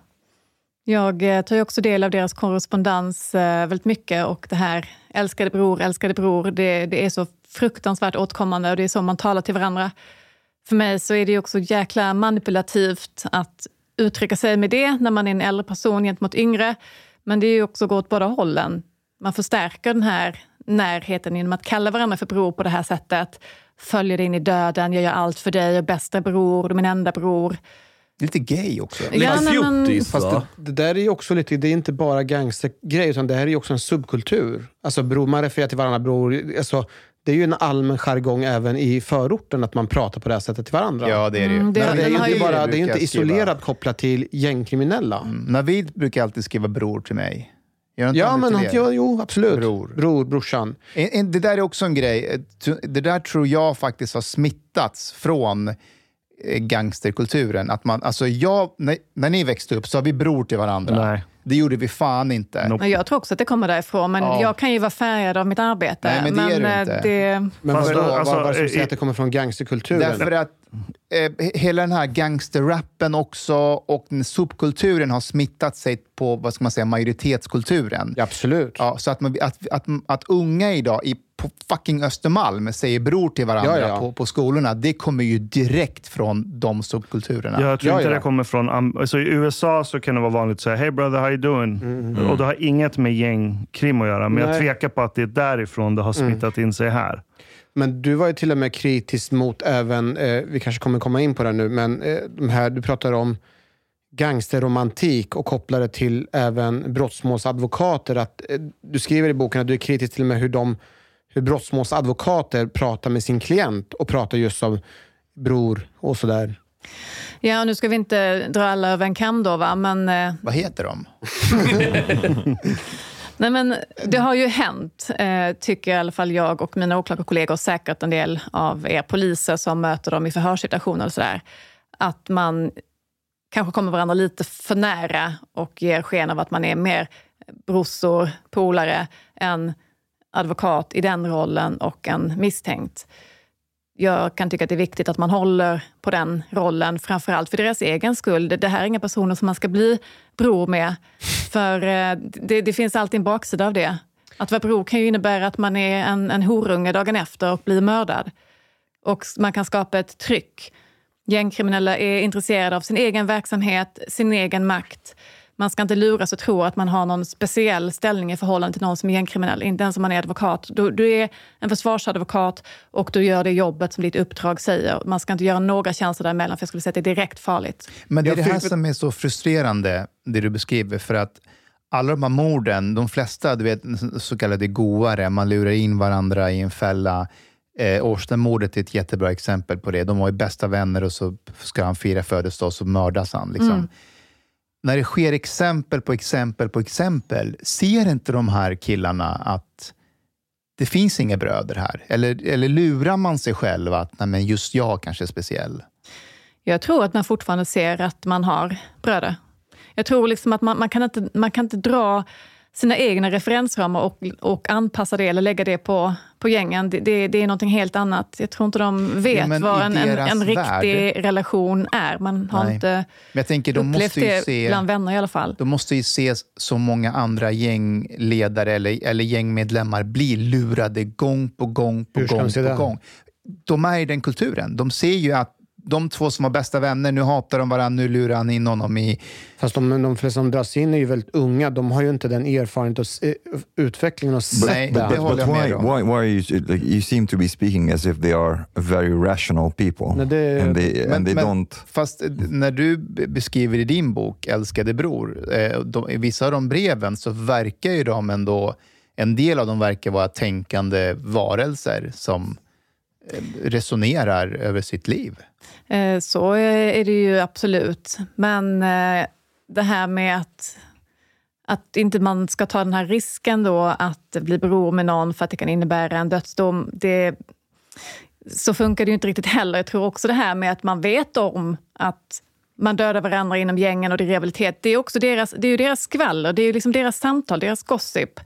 Jag tar ju också del av deras korrespondens väldigt mycket, och det här älskade bror, det är så fruktansvärt åtkommande och det är så man talar till varandra. För mig så är det ju också jäkla manipulativt att uttrycka sig med det när man är en äldre person gentemot yngre. Men det är ju också gå åt båda hållen. Man förstärker den här närheten genom att kalla varandra för bror på det här sättet. Följer dig in i döden, jag gör allt för dig, bästa bror, du är min enda bror. Det är lite gay också. Lite fjuttis, fast det där är ju också lite, det är inte bara gangstergrej, utan det här är ju också en subkultur. Alltså bror, man refererar till varandra bror. Alltså, det är ju en allmän jargong även i förorten att man pratar på det här sättet till varandra. Ja, det är det ju. Det är ju inte isolerat kopplat till gängkriminella. Navid brukar alltid skriva bror till mig. Ja, men jo, absolut. Brorsan. Det där är också en grej. Det där tror jag faktiskt har smittats från gangsterkulturen. Att man, när ni växte upp så har vi bror till varandra. Nej. Det gjorde vi fan inte. Nope. Jag tror också att det kommer därifrån, men jag kan ju vara färgad av mitt arbete. Nej, men det är du inte. Men vad som säger att det kommer från gangsterkulturen? Därför att hela den här gangsterrappen också och den subkulturen har smittat sig på, vad ska man säga, majoritetskulturen. Ja, absolut. Ja, så att unga idag på fucking Östermalm säger bror till varandra på skolorna, det kommer ju direkt från de subkulturerna. Jag tror inte det kommer från... Alltså, i USA så kan det vara vanligt att säga hey brother, how you doing? Och det har inget med gängkrim att göra, men jag tvekar på att det är därifrån det har smittat in sig här. Men du var ju till och med kritisk mot även, vi kanske kommer komma in på det nu, men de här, du pratar om gangsterromantik och kopplar det till även brottsmålsadvokater. Att, du skriver i boken att du är kritisk till och med hur brottsmålsadvokater pratar med sin klient och pratar just om bror och sådär. Ja, nu ska vi inte dra alla över en kam då, va? Men... Vad heter de? Nej, men det har ju hänt, tycker i alla fall jag och mina åklagarkollegor, och säkert en del av er poliser som möter dem i förhörssituationer och sådär, att man kanske kommer varandra lite för nära och ger sken av att man är mer brorsor, polare än advokat i den rollen och en misstänkt. Jag kan tycka att det är viktigt att man håller på den rollen, framförallt för deras egen skull. Det här är inga personer som man ska bli bror med, för det finns alltid en baksida av det. Att vara bror kan ju innebära att man är en horunge dagen efter och blir mördad. Och man kan skapa ett tryck. Gängkriminella är intresserade av sin egen verksamhet, sin egen makt. Man ska inte luras och tro att man har någon speciell ställning i förhållande till någon som är gängkriminell. Inte ens om man är advokat. Du är en försvarsadvokat och du gör det jobbet som ditt uppdrag säger. Man ska inte göra några tjänster däremellan, för jag skulle säga att det är direkt farligt. Men det är det här som är så frustrerande, det du beskriver. För att alla de här morden, de flesta, du vet, så kallade goare, man lurar in varandra i en fälla. Årstenmordet är ett jättebra exempel på det. De var ju bästa vänner och så ska han fira födelsedag och så mördas han liksom. När det sker exempel på exempel på exempel, ser inte de här killarna att det finns inga bröder här? Eller lurar man sig själv att nej, men just jag kanske är speciell? Jag tror att man fortfarande ser att man har bröder. Jag tror liksom att man kan inte dra sina egna referensramar och anpassa det eller lägga det på gängen. Det är någonting helt annat. Jag tror inte de vet vad en riktig relation är. Man har inte upplevt det bland vänner i alla fall. De måste ju se så många andra gängledare eller gängmedlemmar bli lurade gång på gång på gång. De är i den kulturen. De ser ju att de två som var bästa vänner, nu hatar de varandra, nu lurar han in honom i... Fast de flesta som dras in är ju väldigt unga. De har ju inte den erfarenheten och utvecklingen och Nej, det håller jag med om. Why you seem to be speaking as if they are very rational people. Nej, fast när du beskriver i din bok Älskade bror, i vissa av de breven så verkar ju de ändå, en del av dem verkar vara tänkande varelser som resonerar över sitt liv. Så är det ju absolut. Men det här med att inte man ska ta den här risken då att bli bror med någon för att det kan innebära en dödsdom, så funkar det ju inte riktigt heller. Jag tror också det här med att man vet om att man dödar varandra inom gängen och det är rivalitet. Det är också deras skvaller, det är ju liksom deras samtal, deras gossip.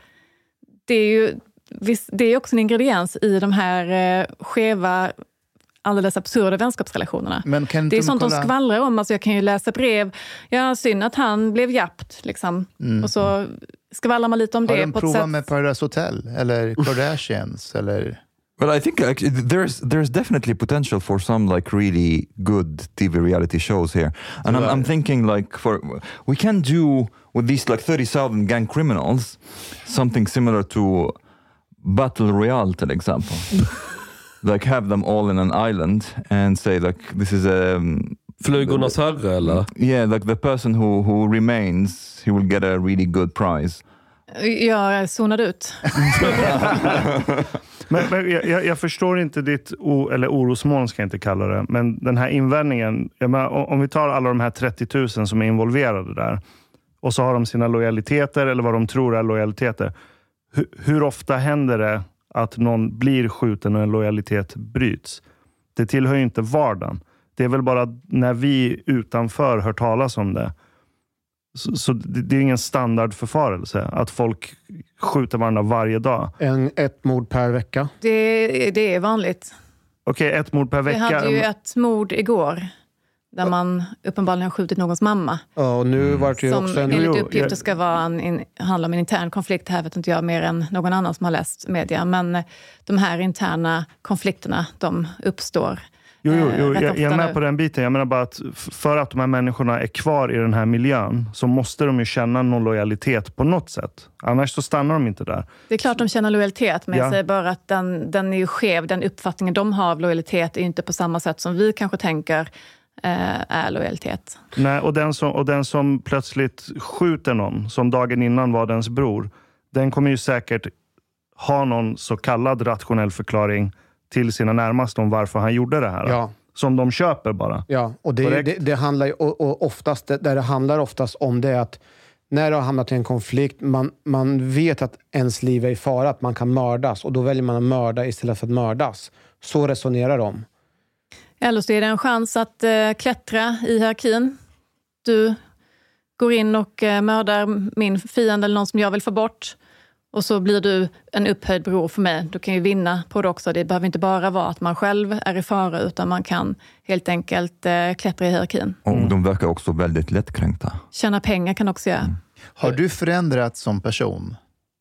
Det är också en ingrediens i de här skeva, alldeles absurda vänskapsrelationerna. Det är sånt de skvallrar om. Alltså jag kan ju läsa brev. Ja, synd att han blev japt. Liksom. Och så skvallrar man lite om det. Har de provat med Paradise Hotel? Eller Kardashians? Eller... Well, I think there's definitely potential for some like really good TV reality shows here. And I'm thinking like we can do with these like 30,000 gang criminals something similar to Battle Royale, till example. Like have them all in an island and say like this is a Flugornas herre, eller? Yeah, like the person who remains, he will get a really good prize. Jag zonade ut. men jag förstår inte ditt orosmoln, ska jag inte kalla det. Men den här invändningen, om vi tar alla de här 30 000 som är involverade där och så har de sina lojaliteter eller vad de tror är lojaliteter. Hur ofta händer det att någon blir skjuten och en lojalitet bryts? Det tillhör ju inte vardagen. Det är väl bara när vi utanför hör talas om det. Så det är ingen standardförfarelse att folk skjuter varandra varje dag. Ett mord per vecka? Det är vanligt. Okej, ett mord per vecka. Vi hade ju ett mord igår där man uppenbarligen har skjutit någons mamma. Ja, och nu var det ju som också enligt uppgifter ska handla om en intern konflikt. Här vet inte jag mer än någon annan som har läst media. Men de här interna konflikterna, de uppstår. Jag är med på den biten. Jag menar bara att för att de här människorna är kvar i den här miljön så måste de ju känna någon lojalitet på något sätt. Annars så stannar de inte där. Det är klart de känner lojalitet, men jag säger bara att den är ju skev. Den uppfattningen de har av lojalitet är inte på samma sätt som vi kanske tänker är lojalitet. Nej, och den som plötsligt skjuter någon, som dagen innan var dens bror, den kommer ju säkert ha någon så kallad rationell förklaring till sina närmaste om varför han gjorde det här. Ja. som de köper bara. Ja, och det handlar ju oftast, där det handlar oftast om det att när det har hamnat i en konflikt, man vet att ens liv är i fara, att man kan mördas, och då väljer man att mörda istället för att mördas. Så resonerar de. Eller så är det en chans att klättra i hierarkin. Du går in och mördar min fiende eller någon som jag vill få bort. Och så blir du en upphöjd bror för mig. Du kan ju vinna på det också. Det behöver inte bara vara att man själv är i fara, utan man kan helt enkelt klättra i hierarkin. Och de verkar också väldigt lättkränkta. Tjäna pengar kan också göra. Har du förändrats som person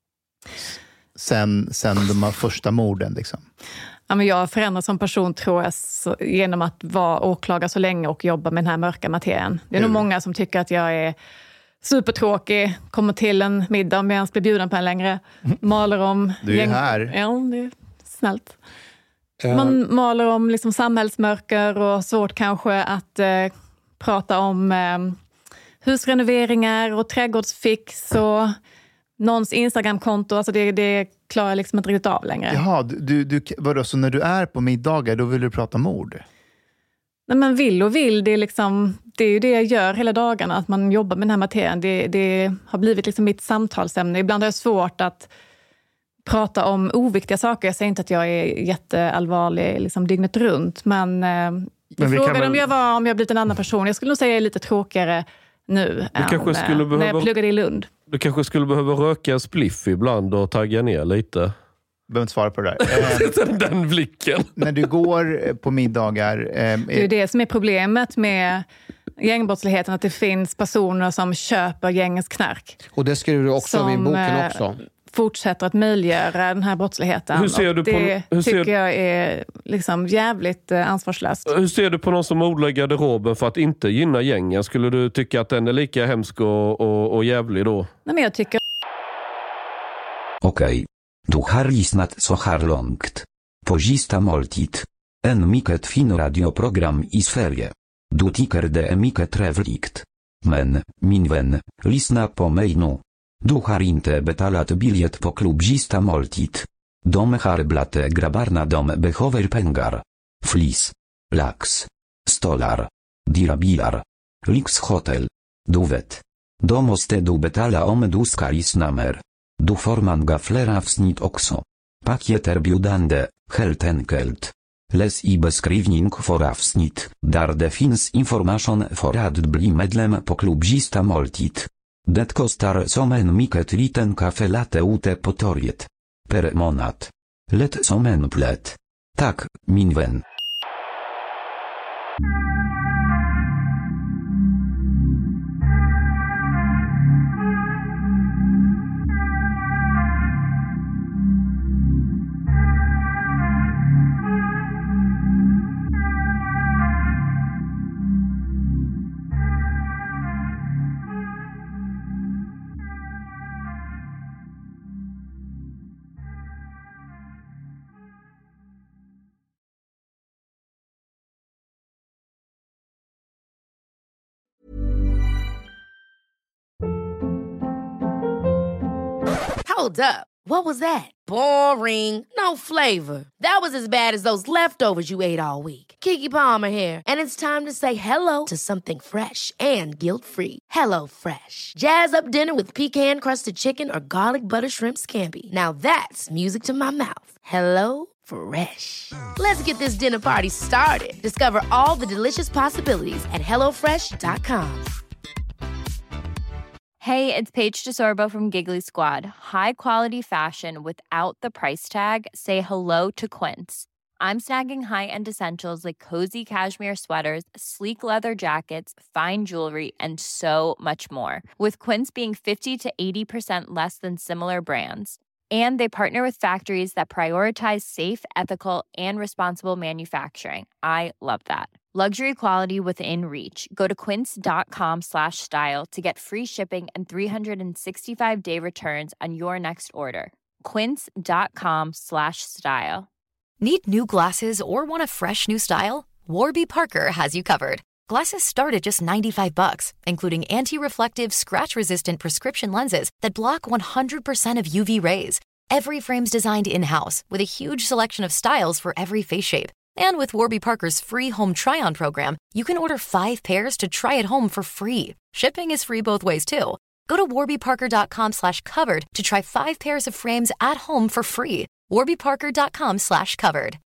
sen de här första morden liksom? Ja, men jag har förändrats som person, tror jag, genom att vara åklagare så länge och jobba med den här mörka materien. Det är nog många som tycker att jag är supertråkig, kommer till en middag om jag ens blir bjuden på en längre. Maler om... Du är här. Ja, det är snällt. Man maler om liksom samhällsmörker och svårt kanske att prata om husrenoveringar och trädgårdsfix och någons Instagramkonto. Alltså det klarar jag liksom inte riktigt av längre. Jaha, vadå, så när du är på middagar då vill du prata mord? Nej, men vill, det är ju det jag gör hela dagarna, att man jobbar med den här materien. Det har blivit liksom mitt samtalsämne. Ibland är det svårt att prata om oviktiga saker. Jag säger inte att jag är jätteallvarlig liksom dygnet runt, men jag frågade om jag blivit en annan person. Jag skulle nog säga att jag är lite tråkigare nu än när jag pluggade i Lund. Du kanske skulle behöva röka en spliff ibland och tagga ner lite. Jag behöver inte svara på det där. Den blicken. När du går på middagar... Det är det som är problemet med gängbrottsligheten, att det finns personer som köper gängens knark. Och det skriver du också i boken också. Fortsätter att möjliggöra den här brottsligheten. Hur ser du tycker jag är liksom jävligt ansvarslöst. Hur ser du på någon som odlar i garderoben för att inte gynna gängen? Skulle du tycka att den är lika hemsk och jävlig då? Nej, men jag tycker... Okej. Du har lyssnat så här långt på Sista måltid. En mycket fin radioprogram i Sverige. Du tycker det är mycket trevligt. Men, min vän, lyssna på mig nu. Du har inte betalat biljett på klubb Sista måltid. De har blate grabbarna, de behöver pengar. Flis. Lax. Stolar. Dyra bilar. Lyxhotel. Du vet. Då måste du betala om du ska lyssna mer. Du får många fler avsnitt också. Pakieterbjudande, helt enkelt. Läs i beskrivning för avsnitt, där det finns information för att bli medlem på klubb Sista måltid. Det kostar som en mycket liten kaffe latte ute på torget. Per månad. Lätt som en plätt. Tack, min vän. Hold up. What was that? Boring. No flavor. That was as bad as those leftovers you ate all week. Keke Palmer here, and it's time to say hello to something fresh and guilt-free. Hello Fresh. Jazz up dinner with pecan-crusted chicken or garlic butter shrimp scampi. Now that's music to my mouth. Hello Fresh. Let's get this dinner party started. Discover all the delicious possibilities at hellofresh.com. Hey, it's Paige DeSorbo from Giggly Squad. High quality fashion without the price tag. Say hello to Quince. I'm snagging high-end essentials like cozy cashmere sweaters, sleek leather jackets, fine jewelry, and so much more. With Quince being 50 to 80% less than similar brands. And they partner with factories that prioritize safe, ethical, and responsible manufacturing. I love that. Luxury quality within reach. Go to quince.com/style to get free shipping and 365-day returns on your next order. Quince.com/style. Need new glasses or want a fresh new style? Warby Parker has you covered. Glasses start at just $95, including anti-reflective, scratch-resistant prescription lenses that block 100% of UV rays. Every frame's designed in-house with a huge selection of styles for every face shape. And with Warby Parker's free home try-on program, you can order 5 pairs to try at home for free. Shipping is free both ways, too. Go to warbyparker.com/covered to try 5 pairs of frames at home for free. warbyparker.com/covered.